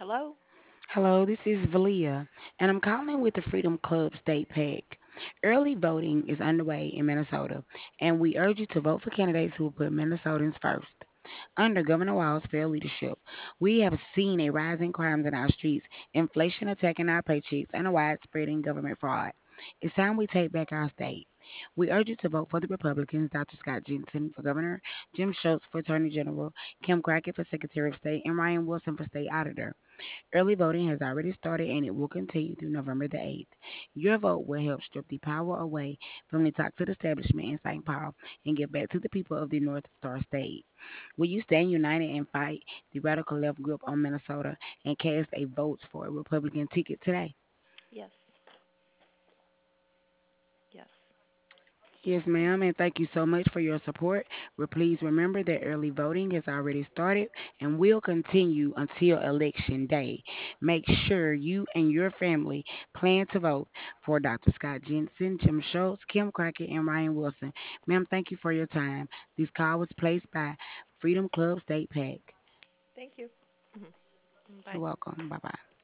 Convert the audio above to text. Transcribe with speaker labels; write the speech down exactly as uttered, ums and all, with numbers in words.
Speaker 1: Hello?
Speaker 2: Hello, this is Valia, and I'm calling with the Freedom Club State PAC. Early voting is underway in Minnesota, and we urge you to vote for candidates who will put Minnesotans first. Under Governor Walz's fair leadership, we have seen a rise in crimes in our streets, inflation attacking our paychecks, and a widespread in government fraud. It's time we take back our state. We urge you to vote for the Republicans, Doctor Scott Jensen for governor, Jim Schultz for attorney general, Kim Crockett for secretary of state, and Ryan Wilson for state auditor. Early voting has already started and it will continue through November the eighth. Your vote will help strip the power away from the toxic establishment in Saint Paul and give back to the people of the North Star State. Will you stand united and fight the radical left grip on Minnesota and cast a vote for a Republican ticket today?
Speaker 1: Yes. Yes.
Speaker 2: Yes, ma'am, and thank you so much for your support. But please remember that early voting has already started and will continue until Election Day. Make sure you and your family plan to vote for Doctor Scott Jensen, Jim Schultz, Kim Crockett, and Ryan Wilson. Ma'am, thank you for your time. This call was placed by Freedom Club State PAC.
Speaker 1: Thank you. Mhm.
Speaker 2: You're
Speaker 1: Bye.
Speaker 2: welcome. Bye bye.